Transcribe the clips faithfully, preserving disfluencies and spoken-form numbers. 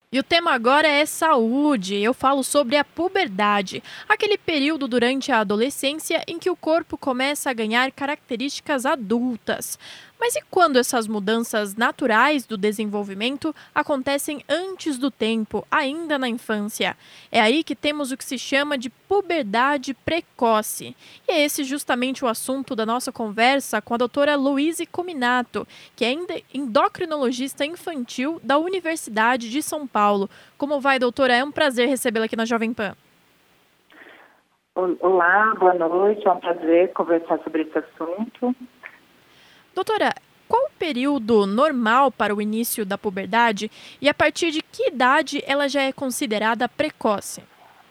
E o tema agora é saúde. Eu falo sobre a puberdade, aquele período durante a adolescência em que o corpo começa a ganhar características adultas. Mas e quando essas mudanças naturais do desenvolvimento acontecem antes do tempo, ainda na infância? É aí que temos o que se chama de puberdade precoce. E é esse justamente o assunto da nossa conversa com a doutora Luíse Cominato, que é ende- endocrinologista infantil da Universidade de São Paulo. Como vai, doutora? É um prazer recebê-la aqui na Jovem Pan. Olá, boa noite. É um prazer conversar sobre esse assunto. Doutora, qual o período normal para o início da puberdade e a partir de que idade ela já é considerada precoce?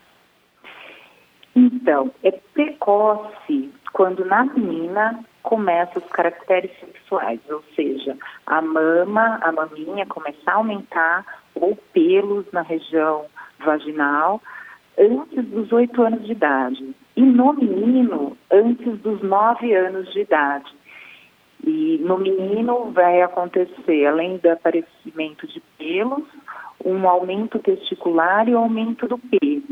Então, é precoce quando na menina começam os caracteres sexuais, ou seja, a mama, a maminha começar a aumentar ou pelos na região vaginal antes dos oito anos de idade. E no menino, antes dos nove anos de idade. E no menino vai acontecer, além do aparecimento de pelos, um aumento testicular e um aumento do pênis.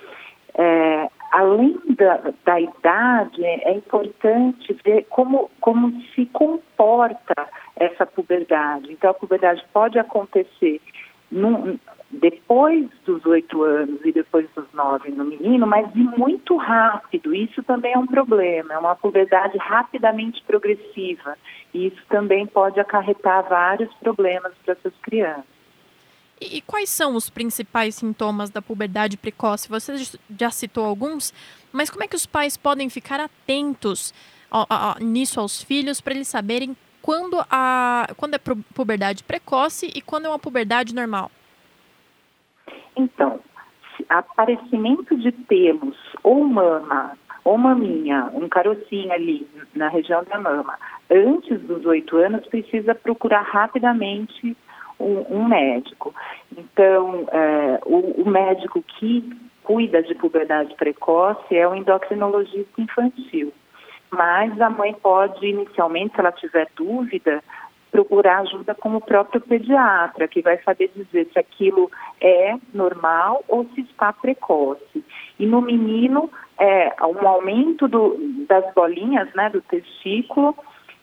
É, além da, da idade, é importante ver como, como se comporta essa puberdade. Então, a puberdade pode acontecer num, depois dos oito anos e depois dos nove no menino, mas de muito rápido. Isso também é um problema, é uma puberdade rapidamente progressiva. E isso também pode acarretar vários problemas para essas crianças. E, e quais são os principais sintomas da puberdade precoce? Você já citou alguns, mas como é que os pais podem ficar atentos a, a, a, nisso aos filhos para eles saberem quando, a, quando é puberdade precoce e quando é uma puberdade normal? Então, aparecimento de pelos ou mama, ou maminha, um carocinho ali na região da mama, antes dos oito anos, precisa procurar rapidamente um, um médico. Então, é, o, o médico que cuida de puberdade precoce é o endocrinologista infantil. Mas a mãe pode, inicialmente, se ela tiver dúvida, procurar ajuda com o próprio pediatra, que vai saber dizer se aquilo é normal ou se está precoce. E no menino, é um aumento do, das bolinhas, né, do testículo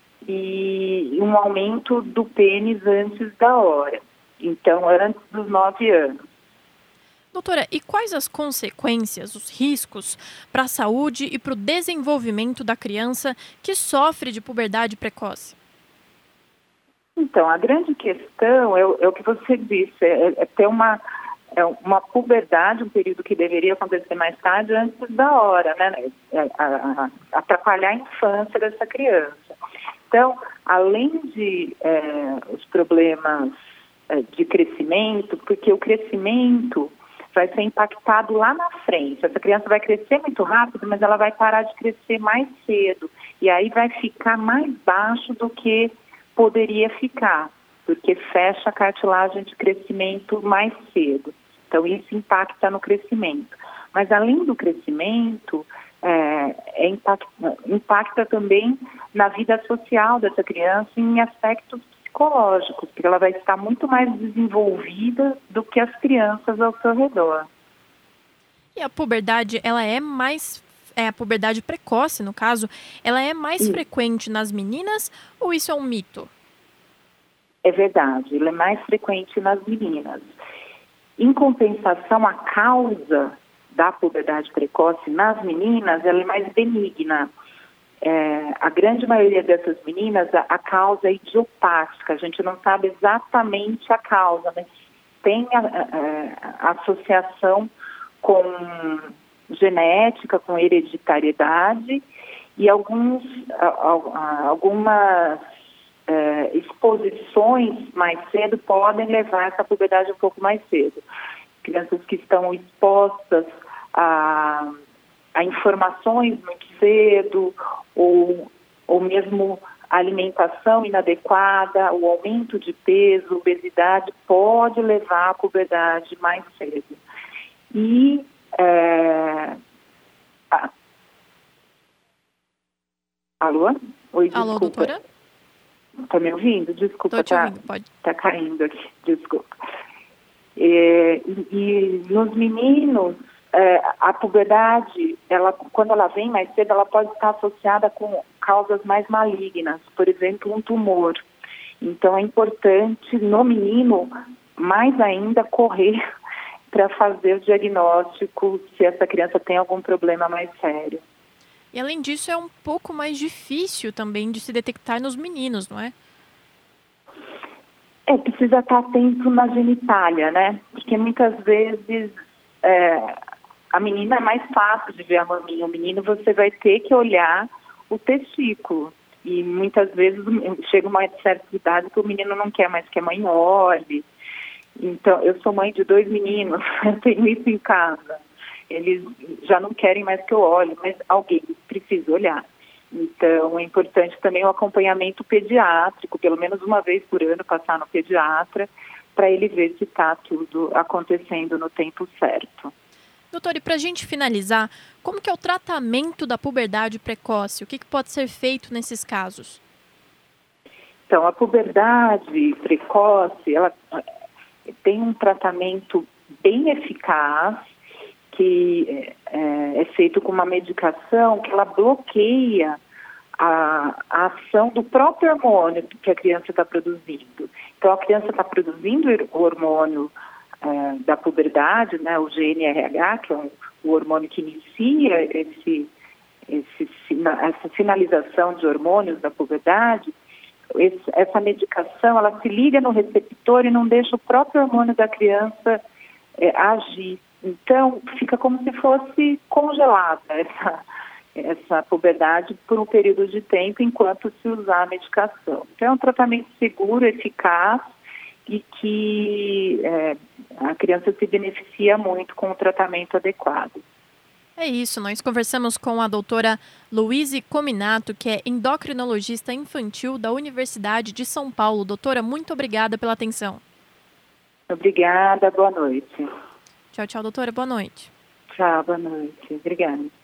e um aumento do pênis antes da hora. Então, antes dos nove anos. Doutora, e quais as consequências, os riscos para a saúde e para o desenvolvimento da criança que sofre de puberdade precoce? Então, a grande questão é, é o que você disse, é, é ter uma, é uma puberdade, um período que deveria acontecer mais tarde, antes da hora, né? É, a, a, atrapalhar a infância dessa criança. Então, além de é, os problemas é, de crescimento, porque o crescimento vai ser impactado lá na frente. Essa criança vai crescer muito rápido, mas ela vai parar de crescer mais cedo. E aí vai ficar mais baixo do que poderia ficar, porque fecha a cartilagem de crescimento mais cedo. Então, isso impacta no crescimento. Mas, além do crescimento, é, é impacta, impacta também na vida social dessa criança em aspectos psicológicos, porque ela vai estar muito mais desenvolvida do que as crianças ao seu redor. E a puberdade, ela é mais... É, a puberdade precoce, no caso, ela é mais Sim. frequente nas meninas ou isso é um mito? É verdade, ela é mais frequente nas meninas. Em compensação, a causa da puberdade precoce nas meninas, ela é mais benigna. É, a grande maioria dessas meninas, a, a causa é idiopática, a gente não sabe exatamente a causa, mas tem a, a, a associação com genética, com hereditariedade e alguns, algumas é, exposições mais cedo podem levar essa puberdade um pouco mais cedo. Crianças que estão expostas a, a informações muito cedo ou, ou mesmo alimentação inadequada, o aumento de peso, obesidade pode levar à puberdade mais cedo. E É... Ah. Alô? Oi, Alô, desculpa. doutora? Tá me ouvindo? Desculpa, Tô te tá, ouvindo, pode. tá caindo aqui, desculpa. É, e, e nos meninos, é, a puberdade, ela, quando ela vem mais cedo, ela pode estar associada com causas mais malignas, por exemplo, um tumor. Então é importante, no menino, mais ainda, correr para fazer o diagnóstico se essa criança tem algum problema mais sério. E além disso, é um pouco mais difícil também de se detectar nos meninos, não é? É, precisa estar atento na genitália, né? Porque muitas vezes é, a menina é mais fácil de ver a maminha. O menino você vai ter que olhar o testículo. E muitas vezes chega uma certa idade que o menino não quer mais que a mãe olhe. Então, eu sou mãe de dois meninos, eu tenho isso em casa. Eles já não querem mais que eu olhe, mas alguém precisa olhar. Então, é importante também o acompanhamento pediátrico, pelo menos uma vez por ano passar no pediatra, para ele ver se está tudo acontecendo no tempo certo. Doutora, e para a gente finalizar, como que é o tratamento da puberdade precoce? O que, que pode ser feito nesses casos? Então, a puberdade precoce, ela tem um tratamento bem eficaz, que é, é feito com uma medicação que ela bloqueia a, a ação do próprio hormônio que a criança está produzindo. Então, a criança está produzindo o hormônio é, da puberdade, né, o G N R H, que é um, o hormônio que inicia esse, esse, essa sinalização de hormônios da puberdade. Esse, essa medicação, ela se liga no receptor e não deixa o próprio hormônio da criança é, agir. Então, fica como se fosse congelada essa, essa puberdade por um período de tempo enquanto se usar a medicação. Então, é um tratamento seguro, eficaz e que é, a criança se beneficia muito com o tratamento adequado. É isso, nós conversamos com a doutora Luíse Cominato, que é endocrinologista infantil da Universidade de São Paulo. Doutora, muito obrigada pela atenção. Obrigada, boa noite. Tchau, tchau, doutora, boa noite. Tchau, boa noite. Obrigada.